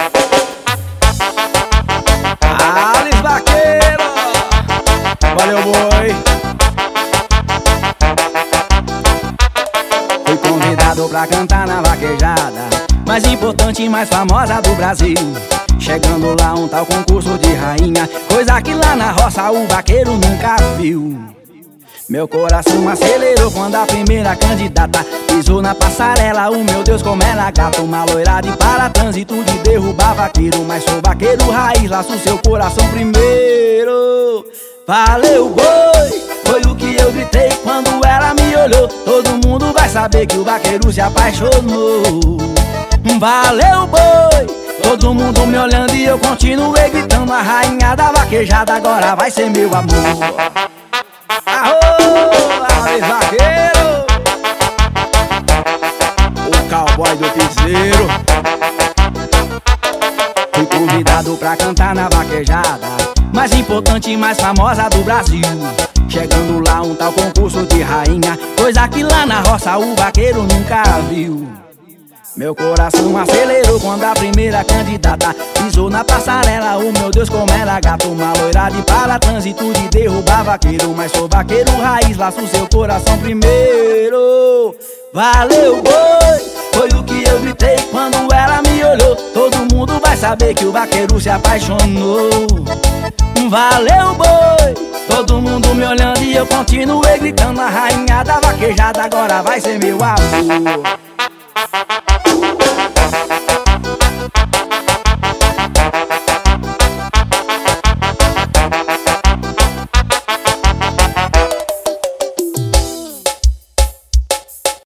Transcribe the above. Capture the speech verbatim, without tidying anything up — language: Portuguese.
Alice Vaqueiro, valeu, boi. Fui convidado pra cantar na vaquejada mais importante e mais famosa do Brasil. Chegando lá um tal concurso de rainha, coisa que lá na roça o vaqueiro nunca viu. Meu coração acelerou quando a primeira candidata pisou na passarela. Oh meu Deus, como ela gata, uma loira de para trânsito de derrubar vaqueiro. Mas sou vaqueiro raiz, laço seu coração primeiro. Valeu, boi, foi o que eu gritei quando ela me olhou. Todo mundo vai saber que o vaqueiro se apaixonou. Valeu, boi, todo mundo me olhando e eu continuei gritando. A rainha da vaquejada agora vai ser meu amor. Arô, Alice Vaqueiro, o cowboy do piseiro. Fui convidado pra cantar na vaquejada mais importante e mais famosa do Brasil. Chegando lá um tal concurso de rainha, coisa que lá na roça o vaqueiro nunca viu. Meu coração acelerou quando a primeira candidata pisou na passarela. Oh meu Deus, como ela gata, uma loira de para trânsito de derrubar vaqueiro. Mas sou vaqueiro raiz, laço seu coração primeiro. Valeu, boi, foi o que eu gritei quando ela me olhou. Todo mundo vai saber que o vaqueiro se apaixonou. Valeu, boi, todo mundo me olhando e eu continuei gritando. A rainha da vaquejada agora vai ser meu amor.